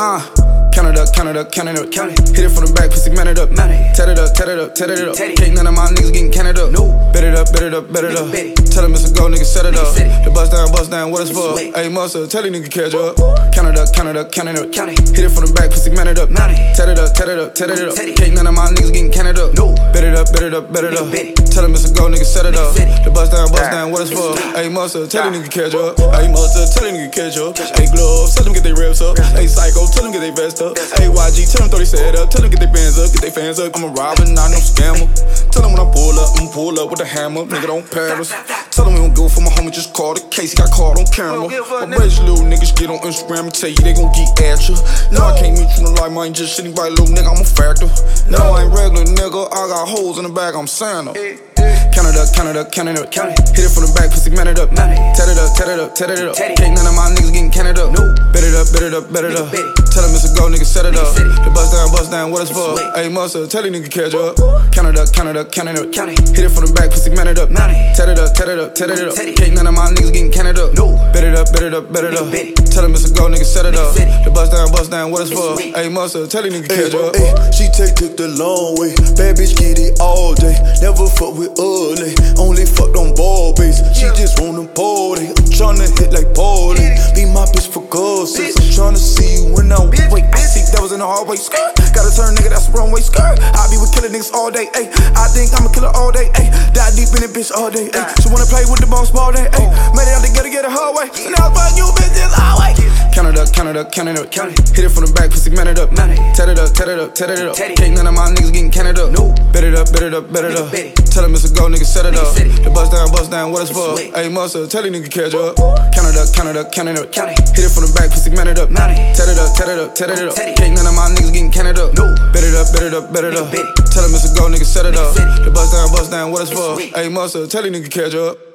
Count it up, count it up, count it up. Hit it from the back, pussy, man it up. Tat it up, tat it up, tat it up. Can't none of my niggas getting counted up. Bet it up, bet it up, bet it up. Tell him it's a go, nigga, set it up. The bust down, what it's for? Ayy, muscle, tell you nigga catch up. Count it up, count it up, count it up. Hit it from the back, pussy, man it up. Tat it up, tat it up, tat it up. Can't none of my niggas getting counted up. Bet it up, bet it up, bet it up. Tell him it's a go, nigga, set it up. The bust down, what it's for? Ayy, muscle, tell you nigga catch up. Ayy, muscle, tell you nigga catch up. Ayy, gloves, tell them get they reps up. Ayy, psycho, tell them get they vest up. Ayy, YG, tell them throw they set up. Tell them get they bands up, get they fans up. I'm a robber, not no scammer. Tell them when I pull up, I'ma pull up with a hammer. Nigga don't Paris. Tell them we don't go for my homie, just call the case. He got caught on camera. My brother's little niggas get on Instagram and tell you they gon' get at you. No, I can't meet you in life, I ain't just sitting by little nigga, I'm a factor. No, I ain't regular nigga, I got holes in the back, I'm Santa. Count it up, count it up, count it up. Hit it from the back, pussy, man it up. Tat it up, tat it up, tat it up. Can't none of my niggas getting counted up. Bet it up, bet it up, bet it up. Tell him it's a go, nigga, set it up. The bust down, what it's for? Ayy, muscle, tell you nigga catch up. Count it up, count it up, count it up. Hit it from the back, pussy, man it up. Tat it up, tat it up, tat it up. Can't none of my niggas getting counted up. Bet it up, bet it up, bet it up. Tell him it's a go, nigga, set it up. The bust down, what it's for? Ayy, muscle, tell you nigga catch up. She take the long way. Bad bitch get it all day. Never fuck with ugly. Only fucked on ball base. She just wanna party. I'm tryna hit like Paulie. Leave my bitch for gossip. I'm tryna see you when I'm wait. I see that was in the hallway. Skirt. Gotta turn nigga, that's the runway. Skirt. I be with killer niggas all day. Ayy. I think I'm a killer all day. Ayy. Die deep in it, bitch all day. Ayy. She wanna play with the boss all day. Ayy. Made it out together, get a hallway. So now fuck you bitches all way. Count it up, count it up, count it up. Hit it from the back, pussy, man it up. Tat it up, tat it up, tat it up. Can't none of my niggas getting counted up. Bet it up, bet it up, bet it up. Tell him it's a go, nigga, set it up. The bust down, what it's for? Ayy, muscle, tell you nigga catch up. Count it up, count it up, count it up. Hit it from the back, pussy, man it up. Tat it up, tat it up, tat it up. Can't none of my niggas getting counted up. Bet it up, bet it up, bet it up. Tell him it's a go, nigga, set it up. The bust down, what it's for? Ayy, muscle, tell you nigga catch up.